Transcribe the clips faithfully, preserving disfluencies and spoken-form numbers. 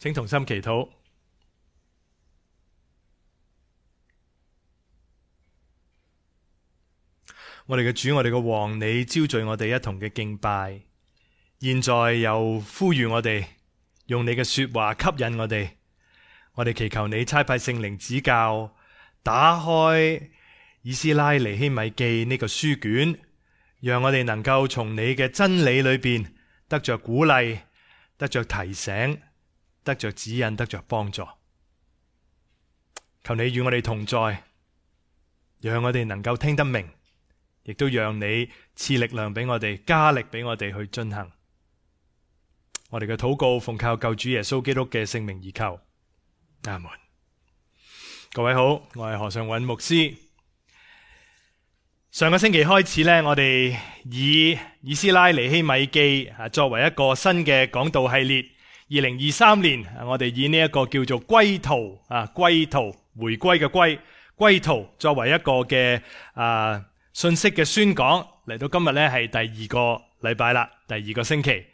請同心祈禱。我哋嘅主，我哋嘅王，你招聚我哋一同嘅敬拜，現在又呼籲我哋用你嘅說話吸引我哋。我哋祈求你差派聖靈指教，打開以斯拉尼希米記呢個書卷，讓我哋能夠從你嘅真理裏邊得着鼓勵，得着提醒，得着指引，得着幫助。求你與我哋同在，讓我哋能夠聽得明，亦都讓你賜力量俾我哋，加力俾我哋去進行。我哋嘅禱告奉靠救主耶穌基督嘅聖名而求，阿門。各位好，我係何尚韻牧師。上個星期開始呢，我哋以以斯拉尼希米記作為一個新嘅講道系列。二零二三年，我哋以呢一個叫做歸途啊，歸途回歸嘅歸歸途作為一個嘅啊信息嘅宣講，嚟到今日呢係第二個禮拜啦，第二個星期。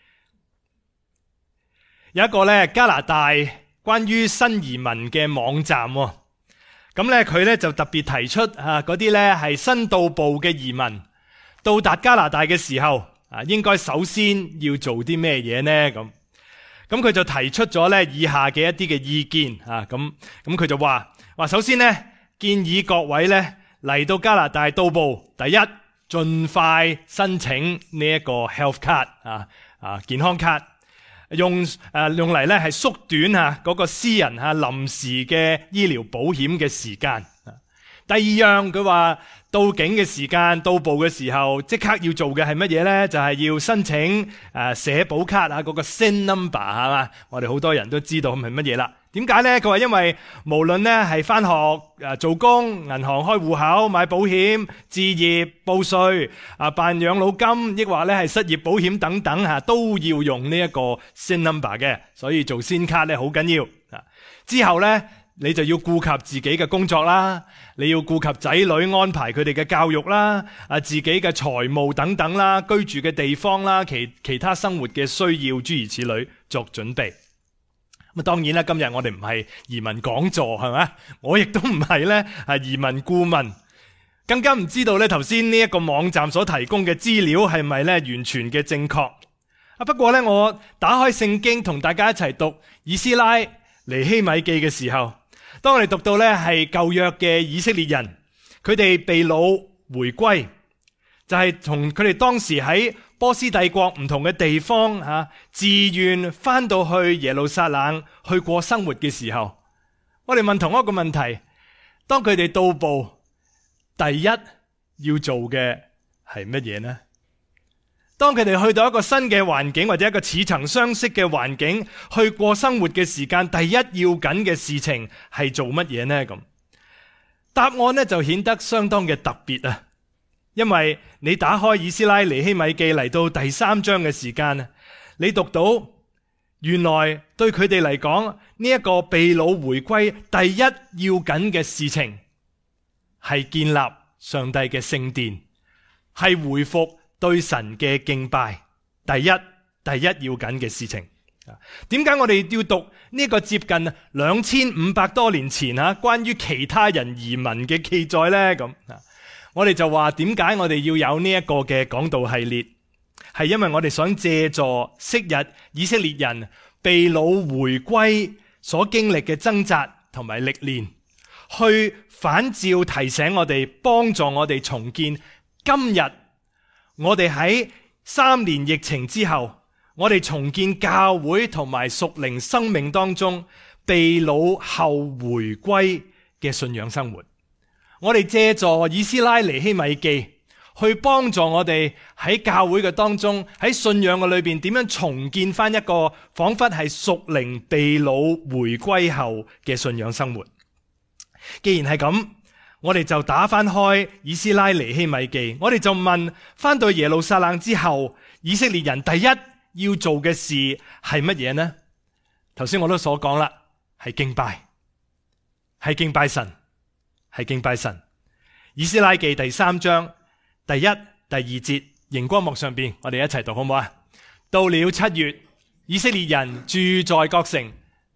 有一個呢加拿大關於新移民嘅網站，咁呢佢呢就特別提出啊嗰啲呢係新到埗嘅移民到達加拿大嘅時候啊，應該首先要做啲咩嘢呢？咁咁佢就提出咗呢以下嘅一啲嘅意見啊，咁咁佢就話話首先呢建議各位呢嚟到加拿大到埗，第一盡快申請呢一個 health card 啊啊健康卡。用誒、呃、用嚟咧係縮短啊嗰個私人嚇臨時嘅醫療保險嘅時間。第二樣佢話到境嘅時間到埗嘅時候即刻要做嘅係乜嘢咧？就係、是、要申請誒、呃、社保卡啊嗰個 S I N number 係嘛？我哋好多人都知道係乜嘢啦。點解咧？佢話因為無論咧係返學誒做工、銀行開戶口、買保險、置業、報稅啊、辦養老金，抑或咧係失業保險等等吓，都要用呢一個 S I N number 嘅。所以做先卡咧好緊要啊。之後咧你就要顧及自己嘅工作啦，你要顧及仔女安排佢哋嘅教育啦，啊自己嘅財務等等啦，居住嘅地方啦，其其他生活嘅需要諸如此類作準備。咁當然啦，今日我哋唔係移民講座係咪？我亦都唔係咧係移民顧問，更加唔知道咧頭先呢一個網站所提供嘅資料係咪咧完全嘅正確啊？不過咧我打開聖經同大家一齊讀以斯拉尼希米記嘅時候，當我哋讀到咧係舊約嘅以色列人，佢哋被擄回歸，就係從佢哋當時喺波斯帝國唔同嘅地方吓、啊，自願翻到去耶路撒冷去過生活嘅時候，我哋問同一個問題：當佢哋到埗，第一要做嘅係乜嘢呢？當佢哋去到一個新嘅環境或者一個似曾相識嘅環境去過生活嘅時間，第一要緊嘅事情係做乜嘢呢？咁答案呢就顯得相當嘅特別啊！因為你打開以斯拉尼希米記嚟到第三章嘅時間，你讀到原來對佢哋嚟講呢一個被擄回歸第一要緊嘅事情係建立上帝嘅聖殿，係回復對神嘅敬拜。第一第一要緊嘅事情，點解我哋要讀呢個接近兩千五百多年前啊關於其他人移民嘅記載呢？咁我哋就話點解我哋要有呢一個嘅講道系列，係因為我哋想借助昔日以色列人被擄回歸所經歷嘅掙扎同埋歷練，去反照提醒我哋，幫助我哋重建今日我哋喺三年疫情之後，我哋重建教會同埋屬靈生命當中被擄後回歸嘅信仰生活。我哋借助以斯拉尼希米記去幫助我哋喺教會嘅當中，喺信仰嘅裏邊點樣重建翻一個仿佛係屬靈被擄回歸後嘅信仰生活。既然係咁，我哋就打翻開以斯拉尼希米記，我哋就問翻到耶路撒冷之後，以色列人第一要做嘅事係乜嘢呢？頭先我都所講啦，係敬拜，係敬拜神。係敬拜神。以斯拉記第三章第一、第二節，熒光幕上邊，我哋一齊讀好唔好啊？到了七月，以色列人住在各城，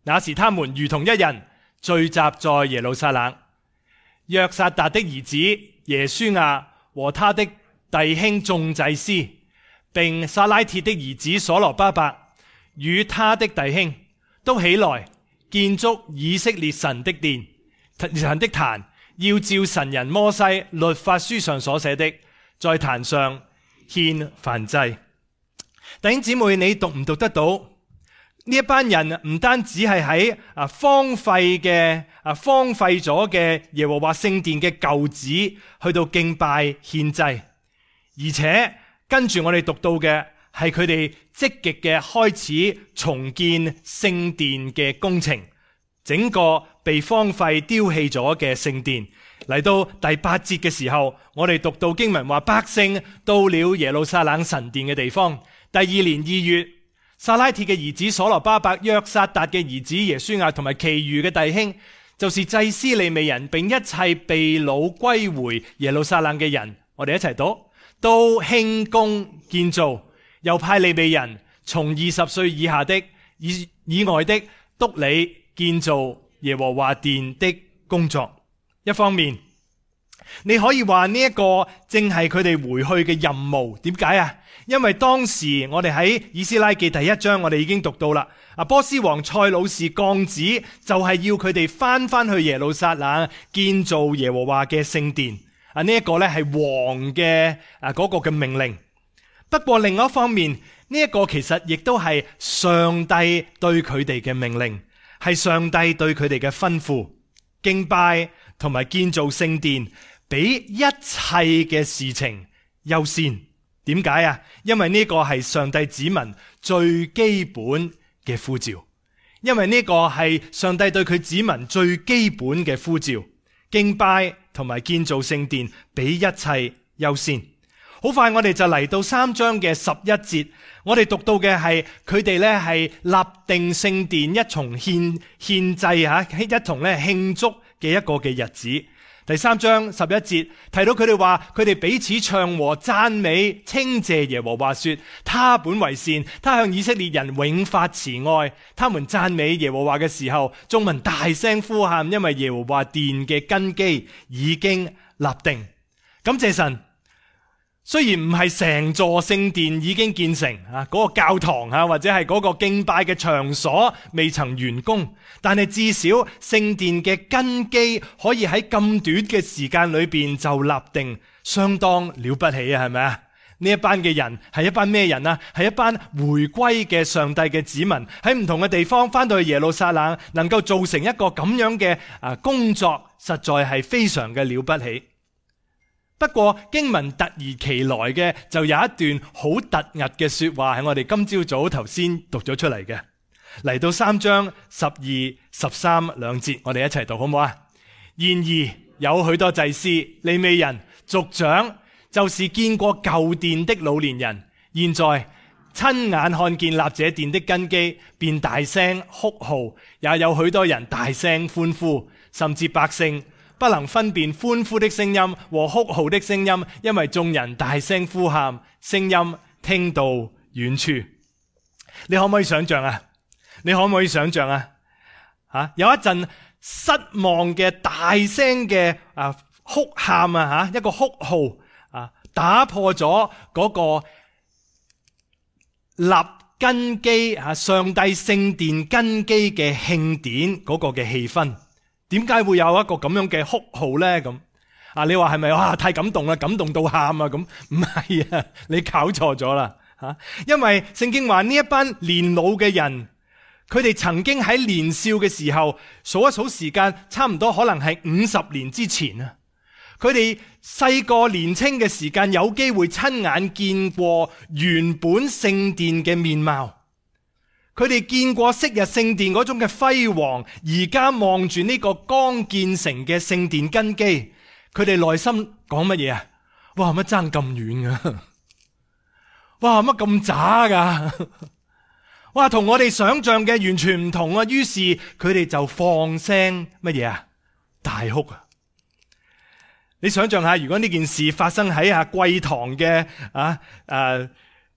那時他們如同一人，聚集在耶路撒冷。約撒達的兒子耶書亞和他的弟兄眾祭司，並撒拉鐵的兒子所羅巴伯與他的弟兄，都起來建築以色列神的殿、神的壇，要照神人摩西律法書上所寫的，在壇上獻燔祭。弟兄姊妹，你讀唔讀得到？呢一班人唔單止係喺啊荒廢嘅啊荒廢咗嘅耶和華聖殿嘅舊址去到敬拜獻祭，而且跟住我哋讀到嘅係佢哋積極嘅開始重建聖殿嘅工程，整個被荒廢丟棄咗嘅聖殿。嚟到第八節嘅時候，我哋讀到經文話，百姓到了耶路撒冷神殿嘅地方。第二年二月，撒拉鐵嘅兒子所羅巴伯、約撒達嘅兒子耶書亞同埋其餘嘅弟兄，就是祭司利未人，並一切被擄歸回耶路撒冷嘅人，我哋一齊讀，都興工建造，又派利未人從二十歲以下的以以外的督理建造耶和華殿的工作。一方面，你可以話呢一個正係佢哋回去嘅任務。點解啊？因為當時我哋喺以斯拉記第一章，我哋已經讀到啦。啊，波斯王塞魯士降旨，就係要佢哋翻翻去耶路撒冷建造耶和華嘅聖殿。啊，呢一個咧係王嘅啊嗰個嘅命令。不過另外一方面，呢一個其實亦都係上帝對佢哋嘅命令，係上帝對佢哋嘅吩咐。敬拜同埋建造聖殿，比一切嘅事情優先。點解啊？因為呢個係上帝子民最基本嘅呼召，因為呢個係上帝對佢子民最基本嘅呼召。敬拜同埋建造聖殿比一切優先。好快我哋就嚟到三章嘅十一節，我哋讀到嘅係佢哋咧係立定聖殿一同獻獻祭吓，一同咧慶祝嘅一個嘅日子。第三章十一節提到佢哋話，佢哋彼此唱和讚美稱謝耶和華說，他本為善，他向以色列人永發慈愛。他們讚美耶和華嘅時候，眾民大聲呼喊，因為耶和華殿嘅根基已經立定。感謝神。雖然唔係成座聖殿已經建成啊，嗰個教堂啊，或者係嗰個敬拜嘅場所未曾完工，但係至少聖殿嘅根基可以喺咁短嘅時間裏邊就立定，相當了不起啊，係咪啊？呢一班嘅人係一班咩人啊？係一班回歸嘅上帝嘅子民，喺唔同嘅地方翻到去耶路撒冷，能夠做成一個咁樣嘅啊工作，實在係非常嘅了不起。不過經文突如其來嘅就有一段好突兀嘅說話，係我哋今朝早頭先讀咗出嚟嘅。嚟到三章十二、十三兩節，我哋一齊讀好唔好啊？然而有許多祭司、利未人、族長，就是見過舊殿的老年人，現在親眼看見立這殿的根基，便大聲哭號，也有許多人大聲歡呼，甚至百姓不能分辨歡呼的聲音和哭號的聲音，因為眾人大聲呼喊，聲音聽到遠處。你可唔可以想象啊？你可唔可以想象啊？吓，有一陣失望嘅大聲嘅啊哭喊啊吓，一個哭號啊，打破咗嗰個立根基啊，上帝聖殿根基嘅慶典嗰個嘅氣氛。點解會有一個咁樣嘅哭號呢？咁啊，你話係咪哇太感動啦，感動到喊啊？咁唔係啊，你搞錯咗啦吓！因為聖經話呢一班年老嘅人，佢哋曾經喺年少嘅時候，數一數時間，差唔多可能係五十年之前啊。佢哋細個年青嘅時間，有機會親眼見過原本聖殿嘅面貌。佢哋見過昔日聖殿嗰種嘅輝煌，而家望住呢個剛建成嘅聖殿根基，佢哋內心講乜嘢啊？哇，乜爭咁遠噶？哇，乜咁渣噶？哇，同我哋想象嘅完全唔同啊！於是佢哋就放聲乜嘢啊？大哭啊！你想象下，如果呢件事發生喺啊貴堂嘅啊誒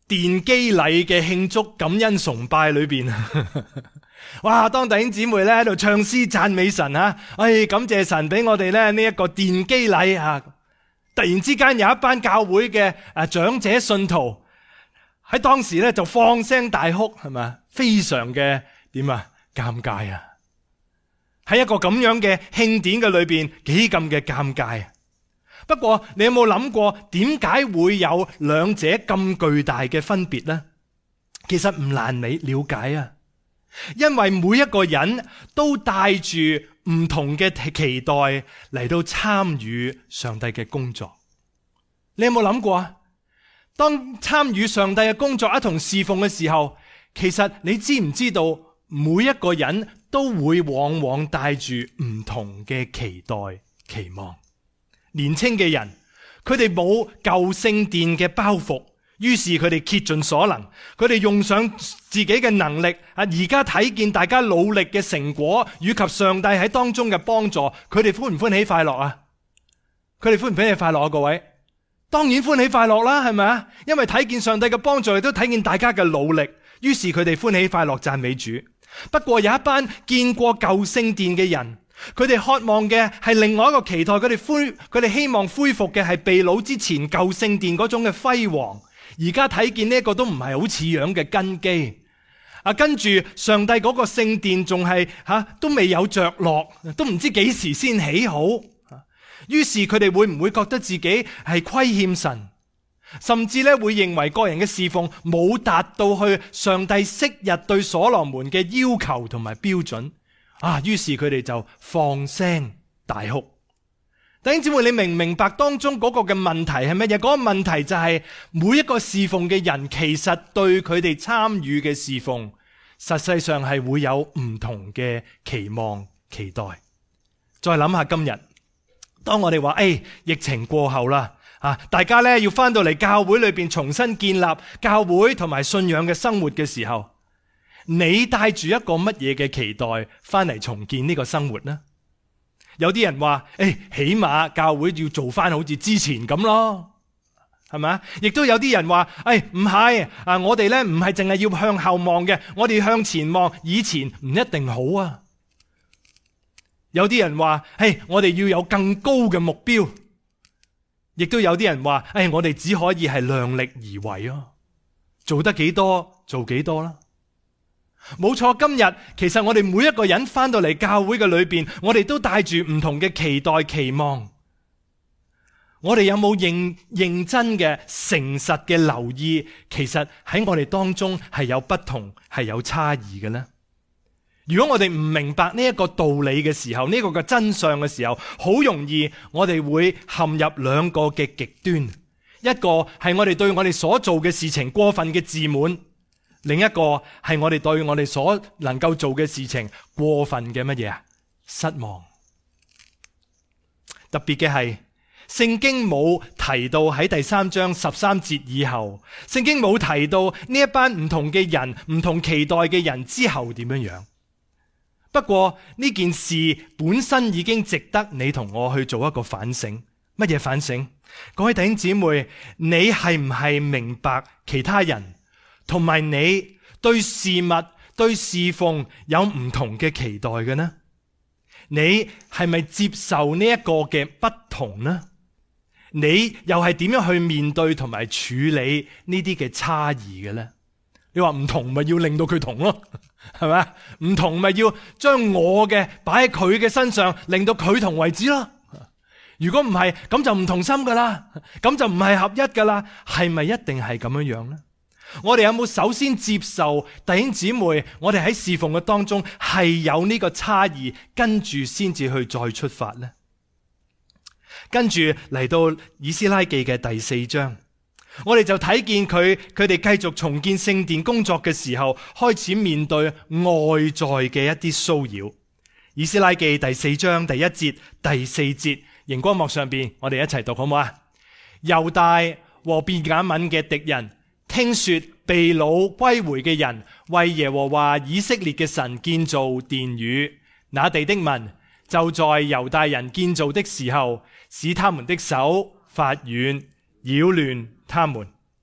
奠基禮嘅慶祝感恩崇拜裏邊，哇！當弟兄姊妹咧喺度唱詩讚美神啊，哎，感謝神俾我哋咧呢一個奠基禮啊！突然之間有一班教會嘅誒長者信徒喺當時咧就放聲大哭，係咪？非常嘅點啊？尷尬啊！喺一個咁樣嘅慶典嘅裏邊，幾咁嘅尷尬啊！不過你有冇諗過點解會有兩者咁巨大嘅分別呢？其實唔難你了解啊，因為每一個人都帶住唔同嘅期待嚟到參與上帝嘅工作。你有冇諗過啊？當參與上帝嘅工作一同侍奉嘅時候，其實你知唔知道每一個人都會往往帶住唔同嘅期待期望。年輕嘅人，佢哋冇舊聖殿嘅包袱，於是佢哋竭盡所能，佢哋用上自己嘅能力啊！而家睇見大家努力嘅成果，以及上帝喺當中嘅幫助，佢哋歡唔歡喜快樂啊？佢哋歡唔歡喜快樂啊？各位，當然歡喜快樂啦，係咪啊？因為睇見上帝嘅幫助，亦都睇見大家嘅努力，於是佢哋歡喜快樂讚美主。不過有一班見過舊聖殿嘅人，佢哋渴望嘅係另外一個期待，佢哋恢佢哋希望恢復嘅係被擄之前舊聖殿嗰種嘅輝煌。而家睇見呢一個都唔係好似樣嘅根基啊，跟住上帝嗰個聖殿仲係吓都未有着落，都唔知幾時先起好。於是佢哋會唔會覺得自己係虧欠神，甚至咧會認為個人嘅侍奉冇達到去上帝昔日對所羅門嘅要求同埋標準啊？於是佢哋就放聲大哭。弟兄姊妹，你明唔明白當中嗰個嘅問題係乜嘢？嗰個問題就係每一個侍奉嘅人，其實對佢哋參與嘅侍奉，實際上係會有唔同嘅期望期待。再諗下今日，當我哋話誒疫情過後啦，啊大家咧要翻到嚟教會裏邊重新建立教會同埋信仰嘅生活嘅時候，你帶住一個乜嘢嘅期待翻嚟重建呢個生活呢？有啲人話，誒、哎，起碼教會要做翻好似之前咁咯，係咪？亦都有啲人話，誒、哎，唔係啊，我哋咧唔係淨係要向後望嘅，我哋向前望，以前唔一定好啊。有啲人話，誒、哎，我哋要有更高嘅目標，亦都有啲人話，誒、哎，我哋只可以係量力而為啊，做得幾多做幾多啦。冇錯，今日其實我哋每一個人翻到嚟教會嘅裏邊，我哋都帶住唔同嘅期待期望。我哋有冇認認真嘅誠實嘅留意？其實喺我哋當中係有不同，係有差異嘅呢？如果我哋唔明白呢一個道理嘅時候，呢個嘅真相嘅時候，好容易我哋會陷入兩個嘅極端。一個係我哋對我哋所做嘅事情過分嘅自滿。另一個係我哋對我哋所能夠做嘅事情過分嘅乜嘢啊？失望。特別嘅係聖經冇提到喺第三章十三節以後，聖經冇提到呢一班唔同嘅人、唔同期待嘅人之後點樣樣。不過呢件事本身已經值得你同我去做一個反省。乜嘢反省？各位弟兄姊妹，你係唔係明白其他人同埋你對事物、對侍奉有唔同嘅期待嘅呢？你係咪接受呢一個嘅不同呢？你又係點樣去面對同埋處理呢啲嘅差異嘅呢？你話唔同咪要令到佢同咯，係咪？唔同咪要將我嘅擺喺佢嘅身上，令到佢同為止咯。如果唔係，咁就唔同心噶啦，咁就唔係合一噶啦。係咪一定係咁樣樣呢？我哋有冇首先接受弟兄姊妹，我哋喺侍奉嘅當中係有呢個差異，跟住先至去再出發呢？跟住嚟到以斯拉記嘅第四章，我哋就睇見佢佢哋繼續重建聖殿工作嘅時候，開始面對外在嘅一啲騷擾。以斯拉記第四章第一節第四節，熒光幕上邊我哋一齊讀好唔好啊？猶大和便雅憫嘅敵人聽說被擄歸回嘅人為耶和華以色列嘅神建造殿宇，那地的民就在猶大人建造的時候，使他們的手發軟，擾亂他們。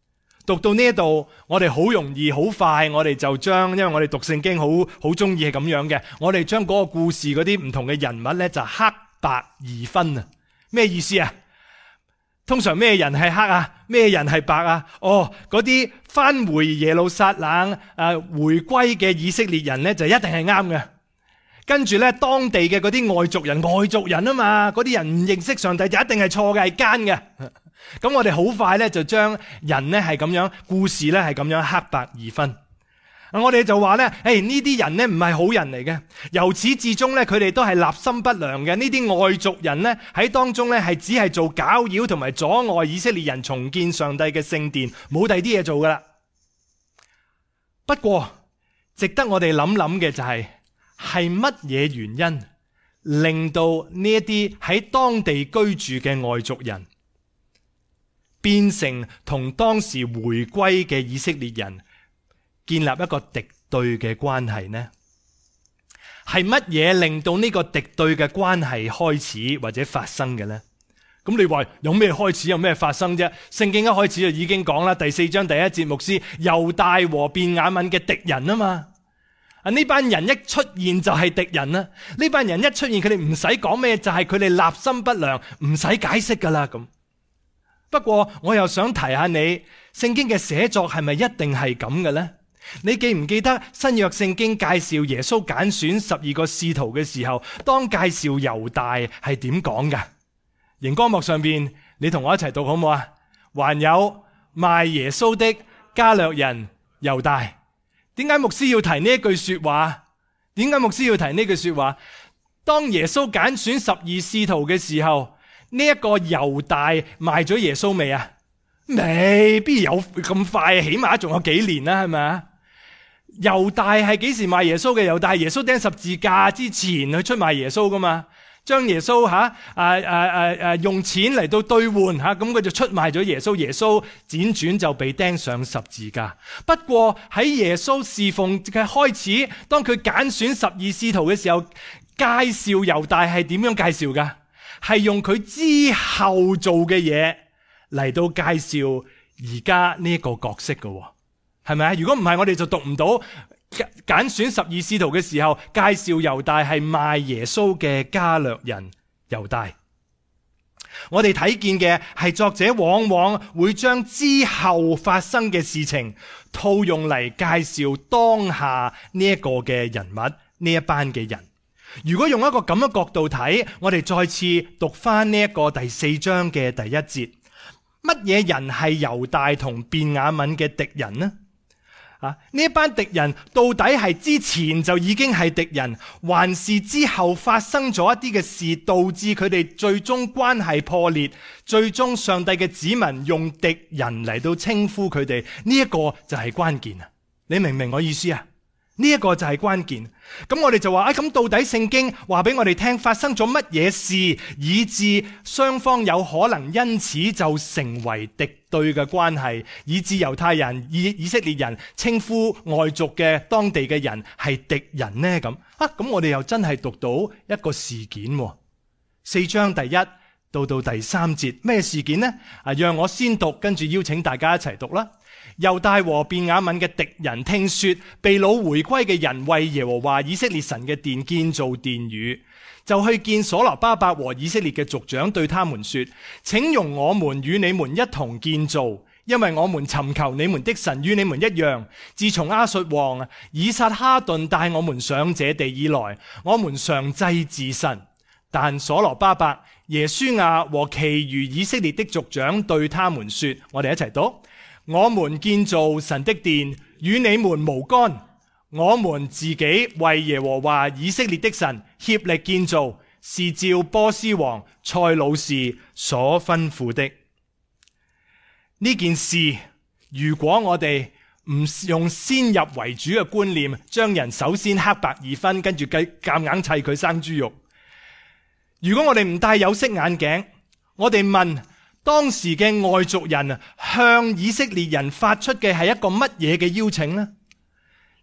讀到呢度，我哋好容易好快，我哋就將，因為我哋讀聖經好好中意係咁樣嘅，我哋將嗰個故事嗰啲唔同嘅人物呢，就黑白二分啊！咩意思啊？通常咩人係黑啊？咩人係白啊？哦，嗰啲返回耶路撒冷誒、啊、回歸嘅以色列人呢，就一定係啱嘅。跟住呢，當地嘅嗰啲外族人，外族人啊嘛，嗰啲人唔認識上帝就一定係錯嘅，係奸嘅。咁我哋好快咧就將人呢係咁樣，故事咧係咁樣黑白二分。我哋就話咧，誒呢啲人呢唔係好人嚟嘅，由始至終咧佢哋都係立心不良嘅。呢啲外族人呢喺當中咧係只係做攪擾同埋阻礙以色列人重建上帝嘅聖殿，冇第二啲嘢做噶啦。不過值得我哋諗諗嘅就係，係乜嘢原因令到呢一啲喺當地居住嘅外族人變成同當時回歸嘅以色列人建立一個敵對嘅關係呢？係乜嘢令到呢個敵對嘅關係開始或者發生嘅呢？咁你話有咩開始有咩發生啫？聖經一開始就已經講啦，第四章第一節，牧師，猶大和便雅憫嘅敵人啊嘛。啊！呢班人一出現就係敵人啦，呢班人一出現佢哋唔使講咩，就係佢哋立心不良，唔使解釋噶啦咁。不過我又想提下你，聖經嘅寫作係咪一定係咁嘅呢？你記唔記得新約聖經介紹耶穌揀選十二個使徒嘅時候，當介紹猶大係點講噶？熒光幕上邊，你同我一齊讀好唔好啊？還有賣耶穌的加略人猶大。點解牧師要提呢一句說話？點解牧師要提呢句說話？當耶穌揀選十二使徒嘅時候，呢、這、一個猶大賣咗耶穌未啊？未必有咁快，起碼仲有幾年啦，係咪啊？猶大係幾時賣耶穌嘅？猶大係耶穌釘十字架之前去出賣耶穌噶嘛？將耶穌吓啊啊啊啊用錢嚟到兌換吓，咁佢就出賣咗耶穌。耶穌輾轉就被釘上十字架。不過喺耶穌侍奉嘅開始，當佢揀選十二使徒嘅時候，介紹猶大係點樣介紹噶？係用佢之後做嘅嘢嚟到介紹而家呢一個角色噶，係咪啊？如果唔係，我哋就讀唔到。揀選十二使徒嘅時候，介紹猶大係賣耶穌嘅加略人猶大。我哋睇見嘅係作者往往會將之後發生嘅事情套用嚟介紹當下呢一個嘅人物，呢一班嘅人。如果用一個咁嘅角度睇，我哋再次讀翻呢一個第四章嘅第一節，乜嘢人係猶大同便雅憫嘅敵人呢？啊！呢一班敵人到底係之前就已經係敵人，還是之後發生咗一啲嘅事，導致佢哋最終關係破裂，最終上帝嘅子民用敵人嚟到稱呼佢哋？呢一個就係關鍵啊！你明唔明我意思啊？呢一個就係關鍵。咁我哋就話啊，咁到底聖經話俾我哋聽發生咗乜嘢事，以致雙方有可能因此就成為敵對嘅關係，以致猶太人、以以色列人稱呼外族嘅當地嘅人係敵人呢？咁啊，咁我哋又真係讀到一個事件。四章第一到到第三節，咩事件呢？啊，讓我先讀，跟住邀請大家一齊讀啦。猶大和便雅憫嘅敵人聽說被擄回歸嘅人為耶和華以色列神嘅殿建造殿宇，就去見所羅巴伯和以色列嘅族長，對他們說：請容我們與你們一同建造，因為我們尋求你們的神與你們一樣。自從亞述王以撒哈頓帶我們上這地以來，我們常祭祀神。但所羅巴伯、耶書亞和其餘以色列的族長對他們說：我哋一齊讀。我們建造神的殿與你們無干，我們自己為耶和華以色列的神協力建造，是照波斯王塞魯士所吩咐的。呢件事，如果我哋唔用先入為主嘅觀念，將人首先黑白二分，跟住計夾硬砌佢生豬肉。如果我哋唔戴有色眼鏡，我哋問當時嘅外族人向以色列人發出嘅係一個乜嘢嘅邀請呢？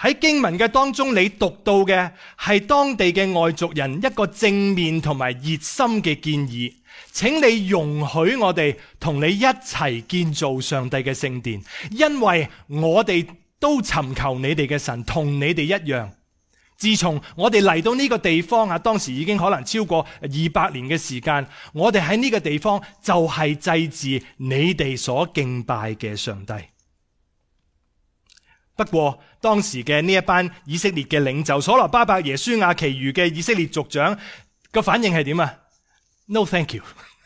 喺經文嘅當中，你讀到嘅係當地嘅外族人一個正面同埋熱心嘅建議，請你容許我哋同你一齊建造上帝嘅聖殿，因為我哋都尋求你哋嘅神，同你哋一樣。自從我哋嚟到呢個地方啊，當時已經可能超過二百年嘅時間，我哋喺呢個地方就係祭祀你哋所敬拜嘅上帝。不過當時嘅呢一班以色列嘅領袖所羅巴伯、耶書亞其餘嘅以色列族長個反應係點啊？ No thank you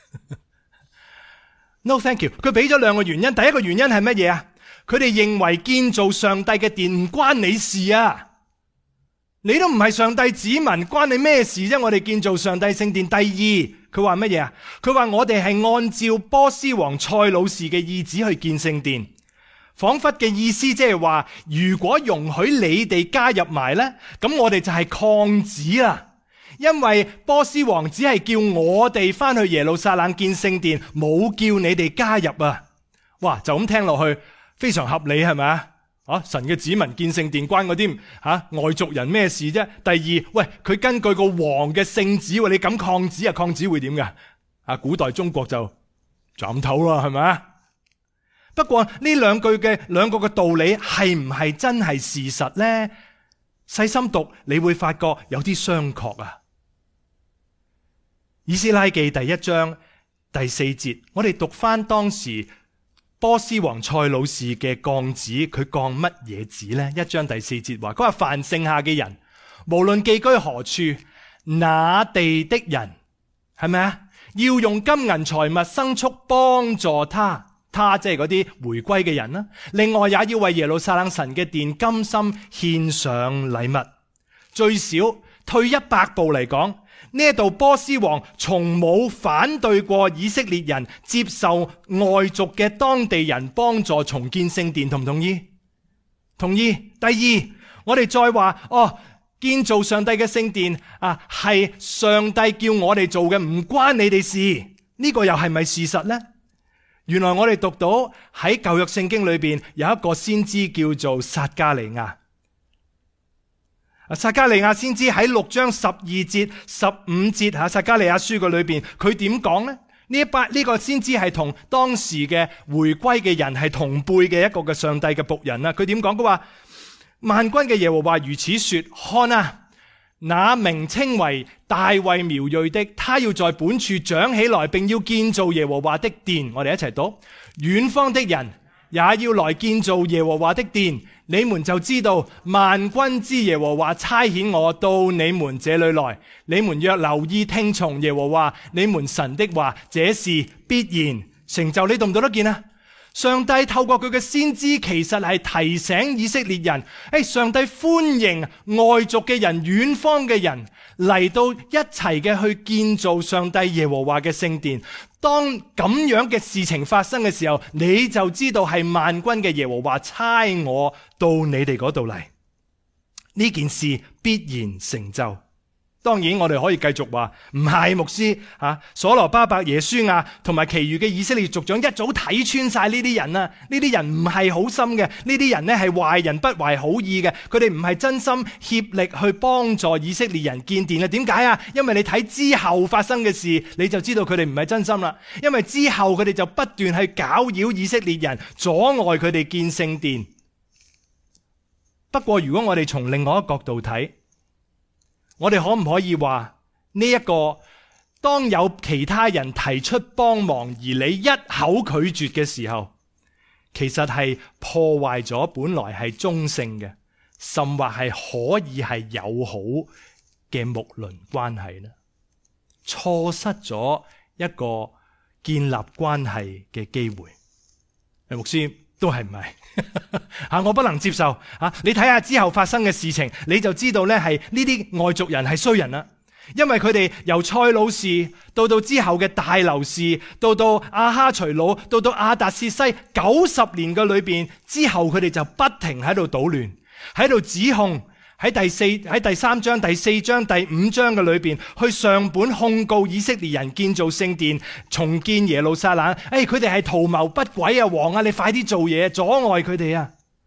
No thank you。 佢俾咗兩個原因。第一個原因係乜嘢啊？佢哋認為建造上帝嘅殿唔關你事啊，你都唔係上帝子民，關你咩事啫？我哋建造上帝聖殿。第二，佢話乜嘢啊？佢話我哋係按照波斯王塞魯士嘅意旨去建聖殿，仿佛嘅意思即係話，如果容許你哋加入埋呢，咁我哋就係抗旨啦。因為波斯王只係叫我哋翻去耶路撒冷建聖殿，冇叫你哋加入啊！哇，就咁聽落去非常合理，係咪啊？啊，神嘅子民建聖殿關嗰啲吓外族人咩事啫？第二，喂，佢根據個王嘅聖旨，你咁抗旨啊？抗旨會點噶？啊，古代中國就斬頭啦，係咪啊？不過呢兩句嘅兩個嘅道理係唔係真係事實呢？細心讀你會發覺有啲商榷啊。以斯拉記第一章第四節，我哋讀翻當時波斯王塞魯士嘅降旨，佢降乜嘢旨呢？一章第四節話，佢話凡剩下嘅人，無論寄居何處，那地的人係咪啊？要用金銀財物牲畜幫助他。他即係嗰啲回歸嘅人啦，另外也要為耶路撒冷神嘅殿甘心獻上禮物。最少退一百步嚟講，呢一度波斯王從冇反對過以色列人接受外族嘅當地人幫助重建聖殿，同唔同意？同意。第二，我哋再話哦，建造上帝嘅聖殿啊，係上帝叫我哋做嘅，唔關你哋事。呢個又係咪事實呢？原來我哋讀到喺舊約聖經裏邊有一個先知叫做撒迦利亞。撒迦利亞先知喺六章十二節、十五節吓，撒迦利亞書嘅裏邊，佢點講呢？呢一班呢個先知係同當時嘅回歸嘅人係同輩嘅一個嘅上帝嘅僕人啦。佢點講？佢話萬軍嘅耶和華如此說：看啊！那名稱為大衛苗裔的，他要在本處長起來，並要建造耶和華的殿。我哋一齊讀：遠方的人也要來建造耶和華的殿，你們就知道萬軍之耶和華差遣我到你們這裏來。你們若留意聽從耶和華你們神的話，這事必然成就。你讀唔讀得見啊？上帝透過佢嘅先知，其實係提醒以色列人，誒，上帝歡迎外族嘅人、遠方嘅人嚟到一齊嘅去建造上帝耶和華嘅聖殿。當咁樣嘅事情發生嘅時候，你就知道係萬軍嘅耶和華差我到你哋嗰度嚟，呢件事必然成就。當然我哋可以繼續話唔係，牧師啊，所羅巴伯、耶書亞同埋其餘嘅以色列族長一早睇穿晒呢啲人啊，呢啲人唔係好心嘅，呢啲人呢係壞人，不懷好意嘅，佢哋唔係真心協力去幫助以色列人建殿啊。點解啊？因為你睇之後發生嘅事，你就知道佢哋唔係真心啦。因為之後佢哋就不斷去攪擾以色列人，阻礙佢哋建聖殿。不過如果我哋從另外一個角度睇，我哋可唔可以話呢一個當有其他人提出幫忙而你一口拒絕嘅時候，其實係破壞咗本來係中性嘅，甚或係可以係友好嘅睦鄰關係呢？錯失咗一個建立關係嘅機會。牧師都係唔係？啊！我不能接受啊！你睇下之後發生嘅事情，你就知道呢係呢啲外族人係衰人啦。因為佢哋由塞魯士到到之後嘅大流士，到到亞哈隨魯，到到亞達薛西，九十年嘅裏邊之後，佢哋就不停喺度搗亂，喺度指控。喺第四喺第三章、第四章、第五章嘅裏邊，去上本控告以色列人建造聖殿、重建耶路撒冷。誒，佢哋係圖謀不軌啊！王啊，你快啲做嘢，阻礙佢哋啊！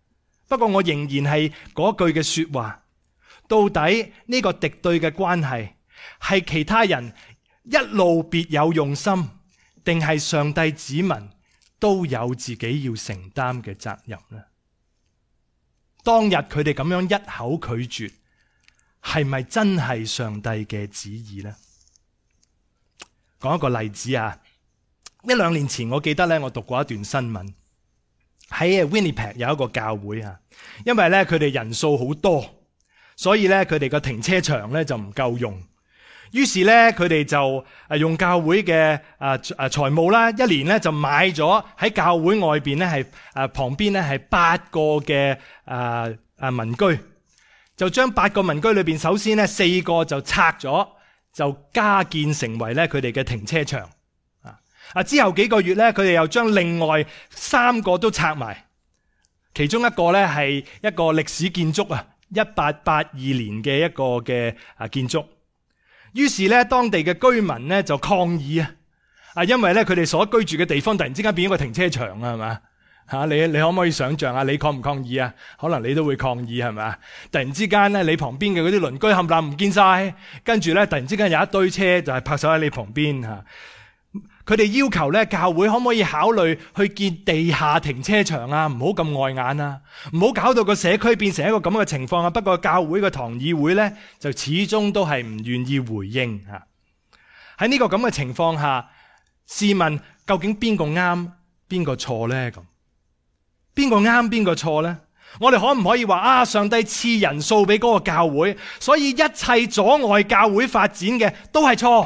不過我仍然係嗰句嘅說話，到底呢個敵對嘅關係係其他人一路別有用心，定係上帝子民都有自己要承擔嘅責任呢？當日佢哋咁樣一口拒絕，係咪真係上帝嘅旨意呢？講一個例子啊，一兩年前我記得咧，我讀過一段新聞，喺 Winnipeg 有一個教會啊，因為咧佢哋人數好多，所以咧佢哋個停車場咧就唔夠用。於是咧，佢哋就誒用教會嘅誒誒財務啦，一年咧就買咗喺教會外邊咧係誒旁邊咧係八個嘅誒誒民居，就將八個民居裏邊，首先咧四個就拆咗，就加建成為咧佢哋嘅停車場。啊啊之後幾個月咧，佢哋又將另外三個都拆埋，其中一個咧係一個歷史建築啊，一八八二年嘅一個嘅啊建築。於是咧，當地嘅居民咧就抗議啊！啊，因為咧佢哋所居住嘅地方突然之間變咗個停車場啊，係嘛吓？你你可唔可以想象啊？你抗唔抗議啊？可能你都會抗議係咪？突然之間咧，你旁邊嘅嗰啲鄰居冚唪唥唔見晒，跟住咧突然之間有一堆車就係泊守喺你旁邊吓。佢哋要求咧，教會可唔可以考慮去建地下停車場啊？唔好咁礙眼啊，唔好搞到個社區變成一個咁嘅情況啊。不過教會嘅堂議會咧，就始終都係唔願意回應吓。喺呢個咁嘅情況下，試問究竟邊個啱，邊個錯咧？咁邊個啱，邊個錯咧？我哋可唔可以話啊？上帝賜人數俾嗰個教會，所以一切阻礙教會發展嘅都係錯。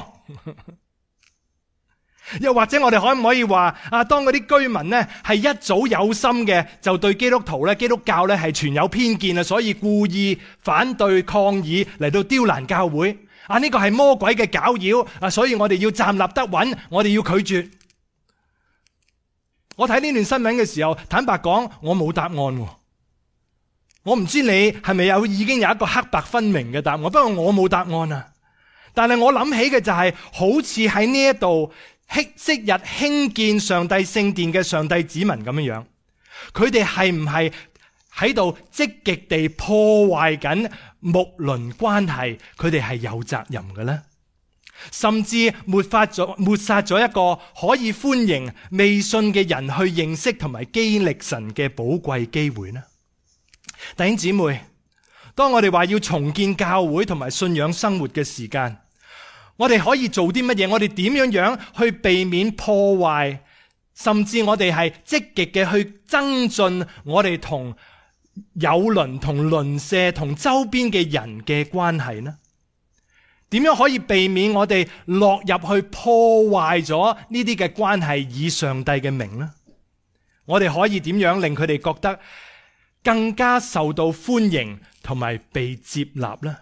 又或者我哋可唔可以話啊？當嗰啲居民呢係一早有心嘅，就對基督徒咧、基督教咧係存有偏見啊，所以故意反對抗議嚟到刁難教會啊？呢個係魔鬼嘅攪擾啊！所以我哋要站立得穩，我哋要拒絕。我睇呢段新聞嘅時候，坦白講，我冇答案。我唔知你係咪有已經有一個黑白分明嘅答案，不過我冇答案啊。但係我諗起嘅就係、是，好似喺呢一度。昔日興建上帝聖殿嘅上帝子民咁樣樣，佢哋係唔係喺度積極地破壞緊睦鄰關係？佢哋係有責任嘅呢？甚至抹殺咗抹殺咗一個可以歡迎未信嘅人去認識同埋經歷神嘅寶貴機會呢？弟兄姊妹，當我哋話要重建教會同埋信仰生活嘅時間，我哋可以做啲乜嘢？我哋點樣樣去避免破壞，甚至我哋係積極嘅去增進我哋同友鄰、同鄰舍、同周邊嘅人嘅關係呢？點樣可以避免我哋落入去破壞咗呢啲嘅關係以上帝嘅名呢？我哋可以點樣令佢哋覺得更加受到歡迎同埋被接納呢？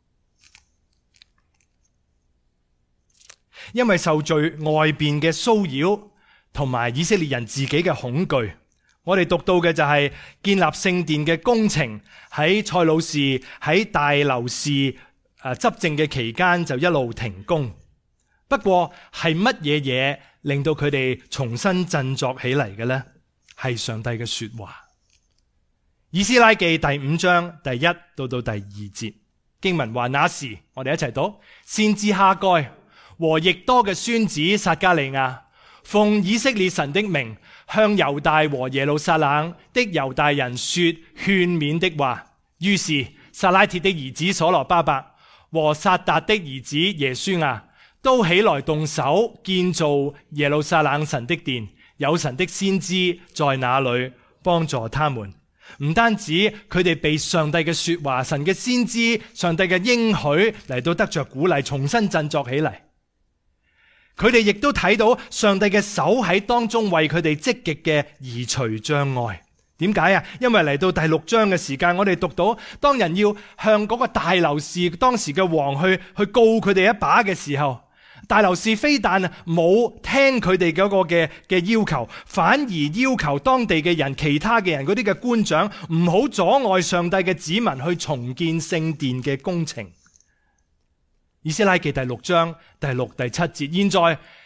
因為受罪外邊嘅騷擾同埋以色列人自己嘅恐懼，我哋讀到嘅就係建立聖殿嘅工程喺塞魯士喺大流士誒執政嘅期間就一路停工。不過係乜嘢嘢令到佢哋重新振作起嚟嘅呢？係上帝嘅說話。以斯拉記第五章第一到到第二節經文話：那時我哋一齊讀，先知哈該和亦多嘅孫子撒迦利亞奉以色列神的名，向猶大和耶路撒冷的猶大人說勸勉的話。於是撒拉鐵的兒子所羅巴伯和撒達的兒子耶書亞都起來動手建造耶路撒冷神的殿，有神的先知在那裏幫助他們。唔單止佢哋被上帝嘅說話、神嘅先知、上帝嘅應許嚟到得着鼓勵，重新振作起嚟。佢哋亦都睇到上帝嘅手喺當中為佢哋積極嘅移除障礙。點解啊？因為嚟到第六章嘅時間，我哋讀到當人要向嗰個大流士當時嘅王去去告佢哋一把嘅時候，大流士非但冇聽佢哋嗰個嘅嘅要求，反而要求當地嘅人、其他嘅人嗰啲嘅官長唔好阻礙上帝嘅子民去重建聖殿嘅工程。以斯拉記第六章第六、第七節，現在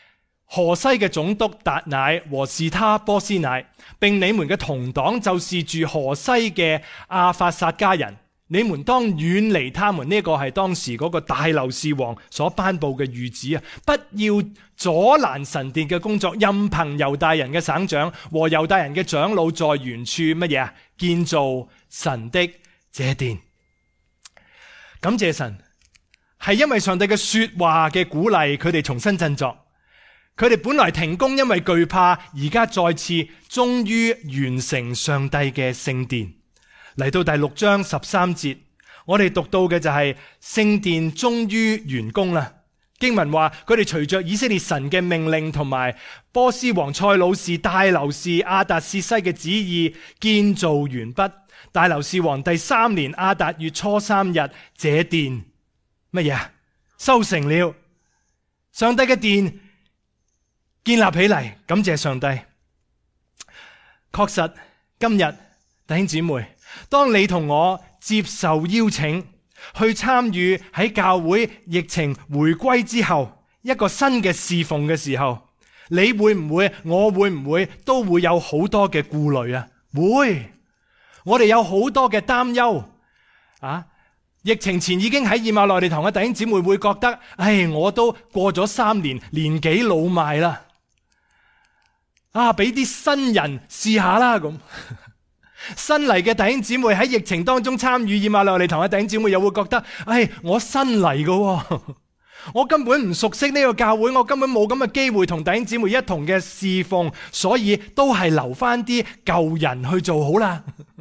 河西嘅總督達乃和士他波斯乃，並你們嘅同黨就是住河西嘅亞法撒家人，你們當遠離他們。呢、這個係當時嗰個大流士王所頒布嘅諭旨啊！不要阻攔神殿嘅工作，任憑猶大人嘅省長和猶大人嘅長老在原處乜嘢啊？建造神的這殿。感謝神，係因為上帝嘅說話嘅鼓勵，佢哋重新振作。佢哋本來停工，因為懼怕，而家再次終於完成上帝嘅聖殿。嚟到第六章十三節，我哋讀到嘅就係聖殿終於完工啦。經文話佢哋隨着以色列神嘅命令同埋波斯王塞魯士、大流士、亞達薛西嘅旨意建造完畢。大流士王第三年亞達月初三日，這殿乜嘢啊？修成了。上帝嘅殿建立起嚟，感謝上帝。確實，今日弟兄姊妹，當你同我接受邀請去參與喺教會疫情回歸之後一個新嘅侍奉嘅時候，你會唔會？我會唔會都會有好多嘅顧慮啊？會，我哋有好多嘅擔憂啊！疫情前已經喺以馬內利堂嘅弟兄姊妹會覺得，唉，我都過咗三年，年紀老邁啦。啊！俾啲新人試下啦咁，新嚟嘅弟兄姊妹喺疫情當中參與以馬內利堂嘅弟兄姊妹又會覺得，唉，我新嚟嘅，我根本唔熟悉呢個教會，我根本冇咁嘅機會同弟兄姊妹一同嘅侍奉，所以都係留翻啲舊人去做好啦。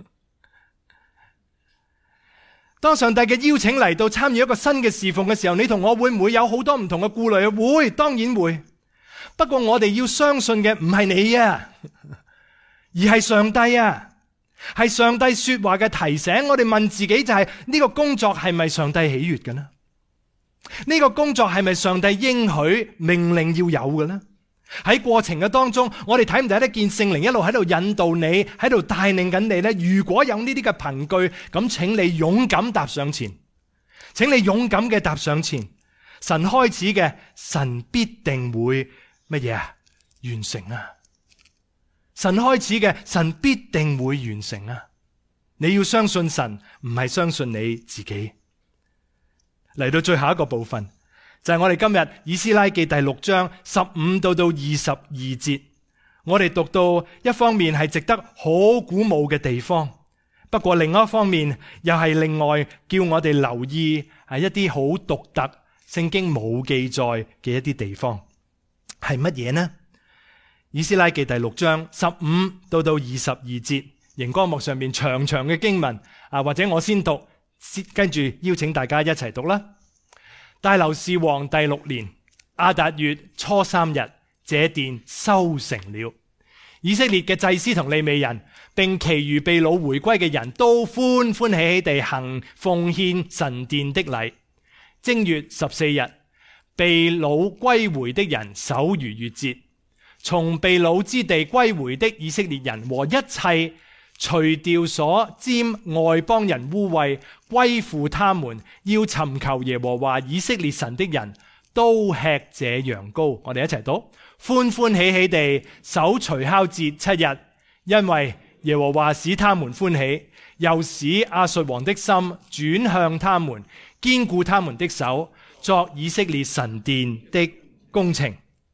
當上帝嘅邀請嚟到參與一個新嘅侍奉嘅時候，你同我會唔會有好多唔同嘅顧慮啊？會，當然會。不過我哋要相信嘅唔係你啊，而係上帝啊，係上帝說話嘅提醒。我哋問自己就係，呢個工作係咪上帝喜悅嘅呢？呢個工作係咪上帝應許命令要有嘅呢？喺過程嘅當中，我哋睇唔睇得見聖靈一路喺度引導你，喺度帶領緊你呢？如果有呢啲嘅憑據，咁請你勇敢踏上前，請你勇敢嘅踏上前。神開始嘅，神必定會乜嘢啊？完成啊！神開始嘅，神必定會完成啊！你要相信神，唔係相信你自己。嚟到最後一個部分，就係我哋今日以斯拉記第六章十五到到二十二節，我哋讀到一方面係值得好鼓舞嘅地方，不過另一方面又係另外叫我哋留意係一啲好獨特聖經冇記載嘅一啲地方。係乜嘢呢？以斯拉記第六章十五到到二十二節，熒光幕上面長長嘅經文啊，或者我先讀，跟住邀請大家一齊讀啦。大流士王第六年亞達月初三日，這殿修成了。以色列嘅祭司同利未人，並其餘被擄回歸嘅人都歡歡喜喜地行奉獻神殿的禮。正月十四日，被擄歸回的人守逾越節，從被擄之地歸回的以色列人和一切除掉所沾外邦人污穢歸附他們要尋求耶和華以色列神的人，都吃這羊羔。我哋一齊讀：歡歡喜喜地守除酵節七日，因為耶和華使他們歡喜，又使亞述王的心轉向他們，堅固他們的手，作以色列神殿的工程。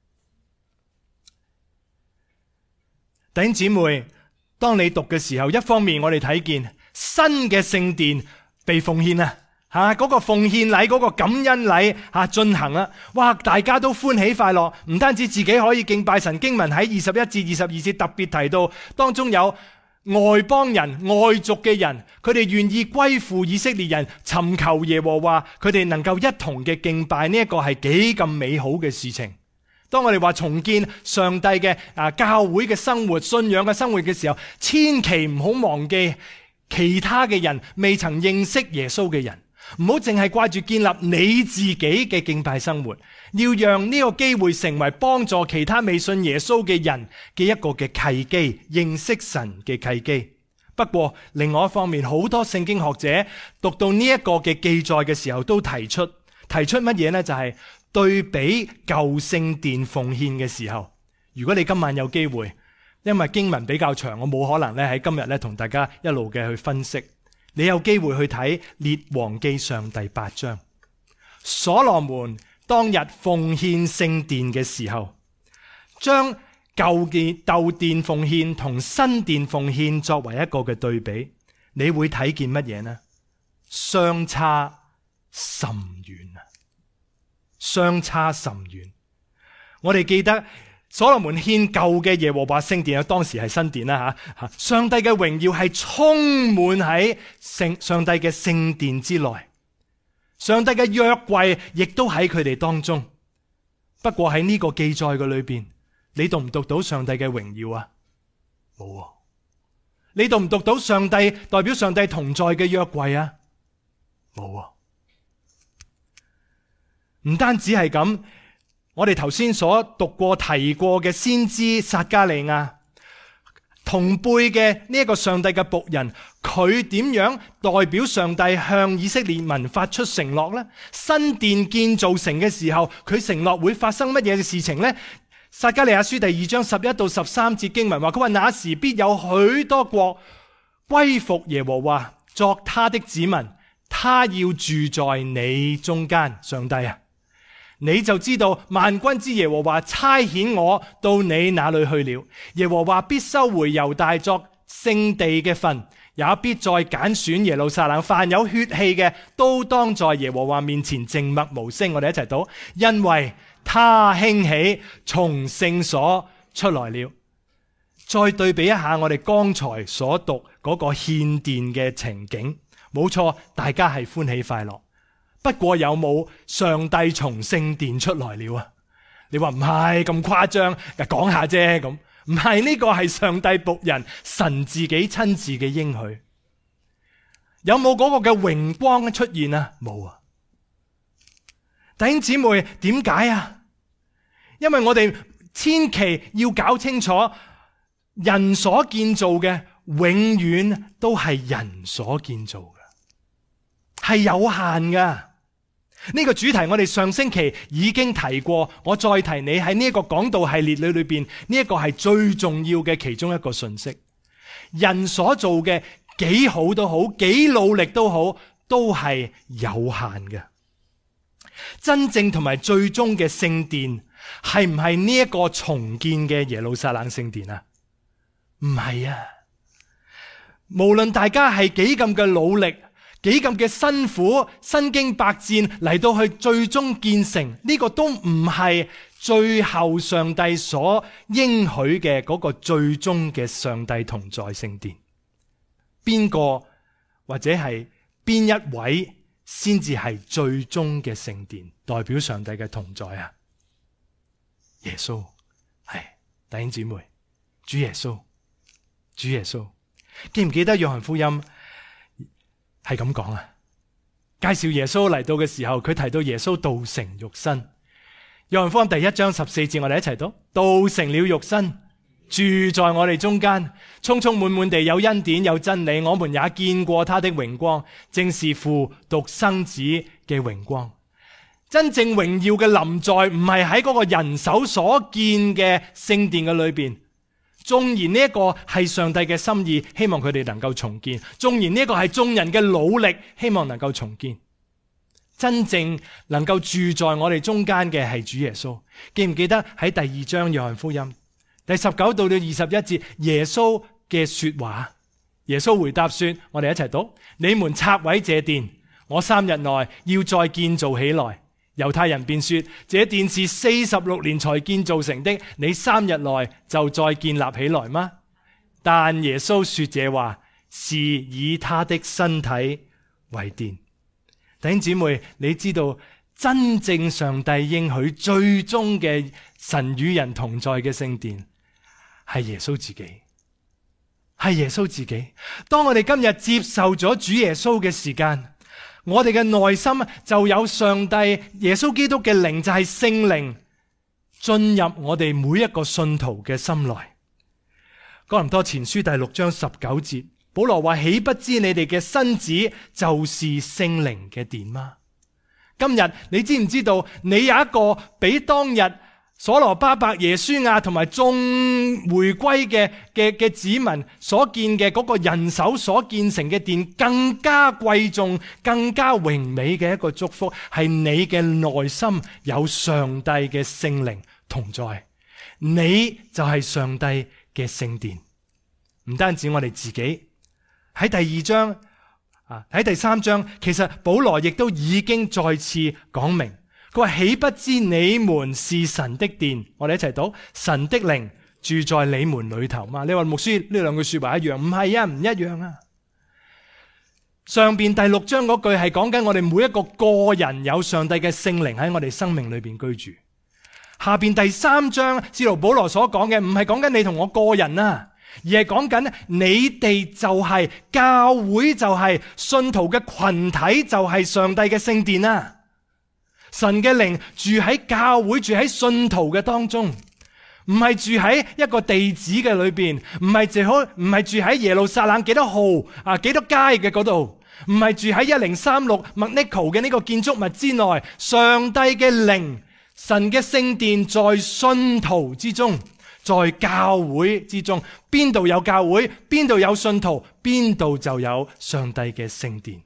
弟兄姊妹，當你讀嘅時候，一方面我哋睇見新嘅聖殿被奉獻啦，吓嗰個奉獻禮、嗰個感恩禮吓進行啦，哇！大家都歡喜快樂，唔單止自己可以敬拜神。經文喺二十一至二十二節特別提到，當中有外邦人、外族嘅人，佢哋願意歸附以色列人，尋求耶和華，佢哋能夠一同嘅敬拜，呢一個係幾咁美好嘅事情。當我哋話重建上帝嘅啊教會嘅生活、信仰嘅生活嘅時候，千祈唔好忘記其他嘅人未曾認識耶穌嘅人，唔好淨係掛住建立你自己嘅敬拜生活，要讓呢個機會成為幫助其他未信耶穌嘅人嘅一個嘅契機，認識神嘅契機。不過另外一方面，好多聖經學者讀到呢一個嘅記載嘅時候，都提出提出乜嘢呢？就係對比舊聖殿奉獻嘅時候，如果你今晚有機會，因為經文比較長，我冇可能咧喺今日咧同大家一路嘅去分析。你有機會去睇列王記上第八章，所羅門當日奉獻聖殿嘅時候，將舊嘅舊殿奉獻同新殿奉獻作為一個嘅對比，你會睇見乜嘢呢？相差甚遠啊！相差甚遠。我哋記得所羅門獻舊嘅耶和華聖殿，當時係新殿啦吓。上帝嘅榮耀係充滿喺聖上帝嘅聖殿之內，上帝嘅約櫃亦都喺佢哋當中。不過喺呢個記載嘅裏邊，你讀唔讀到上帝嘅榮耀啊？冇啊！你讀唔讀到上帝代表上帝同在嘅約櫃啊？冇啊！唔單止係咁，我哋頭先所讀過提過嘅先知撒迦利亞，同輩嘅呢一個上帝嘅僕人，佢點樣代表上帝向以色列民發出承諾呢？新殿建造成嘅時候，佢承諾會發生乜嘢嘅事情呢？撒迦利亞書第二章十一到十三節經文話，佢話那時必有許多國歸服耶和華，作他的子民，他要住在你中間。上帝啊，你就知道萬軍之耶和華差遣我到你那裏去了。耶和華必收回猶大作聖地嘅份，也必再揀選耶路撒冷。凡有血氣嘅，都當在耶和華面前靜默無聲。我哋一齊讀，因為他興起從聖所出來了。再對比一下我哋剛才所讀嗰個獻殿嘅情景，冇錯，大家係歡喜快樂。不過有冇上帝從聖殿出來了啊？你話唔係咁誇張，講下啫咁。唔係，呢個係上帝僕人神自己親自嘅應許。有冇嗰個嘅榮光出現啊？冇啊！弟兄姊妹，點解啊？因為我哋千祈要搞清楚，人所建造嘅永遠都係人所建造嘅，係有限噶。呢個主題我哋上星期已經提過，我再提你喺呢一個講道系列裏裏邊，呢一個係最重要嘅其中一個信息。人所做嘅幾好都好，幾努力都好，都係有限嘅。真正同埋最終嘅聖殿係唔係呢一個重建嘅耶路撒冷聖殿啊？唔係啊！無論大家係幾咁嘅努力，幾咁嘅辛苦，身經百戰嚟到去最終建成，呢個都唔係最後上帝所應許嘅嗰個最終嘅上帝同在聖殿。邊個或者係邊一位先至係最終嘅聖殿，代表上帝嘅同在啊？耶穌，係弟兄姊妹，主耶穌，主耶穌，記唔記得約翰福音係咁講啊？介紹耶穌嚟到嘅時候，佢提到耶穌道成肉身。約翰福音第一章十四節，我哋一齊讀：道成了肉身，住在我哋中間，充充滿滿地有恩典有真理。我們也見過他的榮光，正是父獨生子嘅榮光。真正榮耀嘅臨在唔係喺嗰個人手所建嘅聖殿嘅裏邊。縱然呢一個係上帝嘅心意，希望佢哋能夠重建；縱然呢一個係眾人嘅努力，希望能夠重建。真正能夠住在我哋中間嘅係主耶穌。記唔記得喺第二章約翰福音第十九到到二十一節耶穌嘅說話？耶穌回答說，我哋一齊讀：你們拆毀這殿，我三日內要再建造起來。猶太人便說，這殿是四十六年才建造成的，你三日內就再建立起來嗎？但耶穌說這話是以他的身體為殿。弟兄姊妹，你知道真正上帝應許最終嘅神與人同在嘅聖殿係耶穌自己，係耶穌自己。當我哋今日接受咗主耶穌嘅時間，我哋嘅內心就有上帝耶穌基督嘅靈，就係聖靈進入我哋每一個信徒嘅心內。哥林多前書第六章十九節，保羅話：豈不知你哋嘅身子就是聖靈嘅殿嗎？ 今日你知唔知道，你有一個比當日所羅巴伯、耶書亞同埋眾回歸嘅嘅嘅子民所建嘅嗰個人手所建成嘅殿更加貴重、更加榮美嘅一個祝福，係你嘅內心有上帝嘅聖靈同在，你就係上帝嘅聖殿。唔單止我哋自己，喺第二章啊，喺第三章，其實保羅亦都已經再次講明。佢話豈不知你們是神的殿？我哋一齊讀，神的靈住在你們裏頭嘛？你話牧師呢兩句說話一樣？唔係啊，唔一樣啊。上邊第六章嗰句係講緊我哋每一個個人有上帝嘅聖靈喺我哋生命裏邊居住。下邊第三章使徒保羅所講嘅唔係講緊你同我個人啊，而係講緊你哋就係教會，就係信徒嘅群體，就係上帝嘅聖殿啊。神嘅靈住喺教會，住喺信徒嘅當中，唔係住喺一個地址嘅裏邊，唔係住好，唔係住喺耶路撒冷幾多號啊幾多街嘅嗰度，唔係住喺一零三六 McNichol 嘅呢個建築物之內。上帝嘅靈，神嘅聖殿在信徒之中，在教會之中。邊度有教會，邊度有信徒，邊度就有上帝嘅聖殿。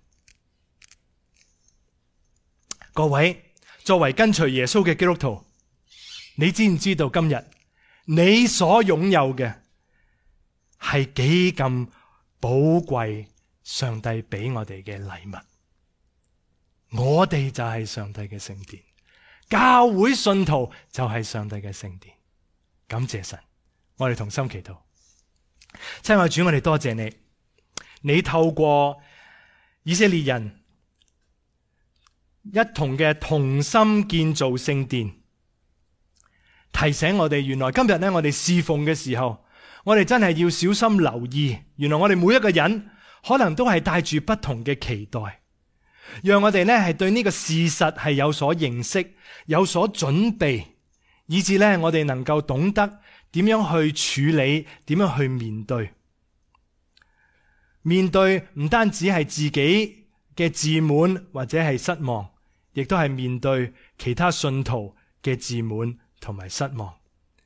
各位，作為跟隨耶穌嘅基督徒，你知唔知道今日你所擁有嘅係幾咁寶貴？上帝俾我哋嘅禮物，我哋就係上帝嘅聖殿，教會信徒就係上帝嘅聖殿。感謝神，我哋同心祈禱。親愛主，我哋多謝你，你透過以色列人一同嘅同心建造聖殿，提醒我哋原來今日咧，我哋侍奉嘅時候，我哋真係要小心留意。原來我哋每一個人可能都係帶住不同嘅期待，讓我哋咧係對呢個事實係有所認識、有所準備，以致咧我哋能夠懂得點樣去處理、點樣去面對。面對唔單止係自己嘅自滿或者係失望，亦都係面對其他信徒嘅自滿同埋失望。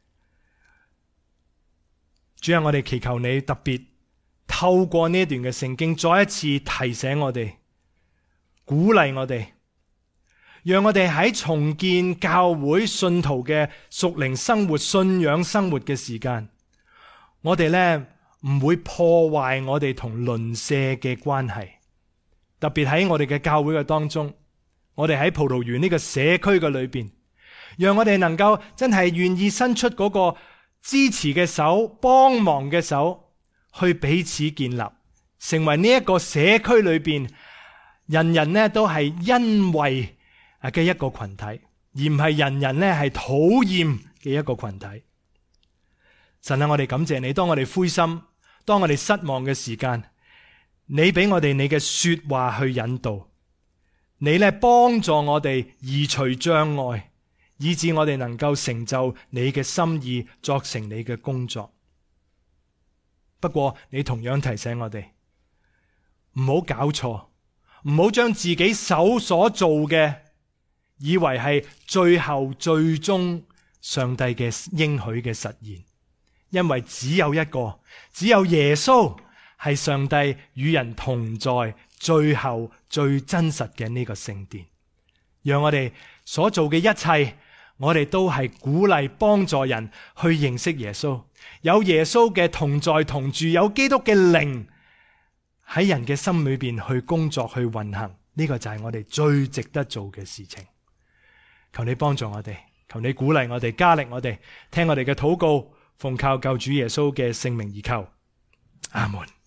主啊，我哋祈求你特別透過呢一段嘅聖經，再一次提醒我哋，鼓勵我哋，讓我哋喺重建教會信徒嘅屬靈生活、信仰生活嘅時間，我哋呢唔會破壞我哋同鄰舍嘅關係。特別喺我哋嘅教會嘅當中，我哋喺葡萄園呢個社區嘅裏邊，讓我哋能夠真係願意伸出嗰個支持嘅手、幫忙嘅手，去彼此建立，成為呢一個社區裏邊人人呢都係恩惠嘅一個群體，而唔係人人呢係討厭嘅一個群體。神啊，我哋感謝你，當我哋灰心，當我哋失望嘅時間，你俾我哋你嘅說話去引導，你呢幫助我哋移除障礙，以致我哋能夠成就你嘅心意，作成你嘅工作。不過你同樣提醒我哋，唔好搞錯，唔好將自己手所做嘅以為係最後最終上帝嘅應許嘅實現，因為只有一個，只有耶穌係上帝與人同在最後最真實嘅呢個聖殿。讓我哋所做嘅一切，我哋都係鼓勵幫助人去認識耶穌，有耶穌嘅同在同住，有基督嘅靈喺人嘅心裏邊去工作去運行，呢個就係我哋最值得做嘅事情。求你幫助我哋，求你鼓勵我哋，加力我哋，聽我哋嘅禱告，奉靠救主耶穌嘅聖名而求，阿門。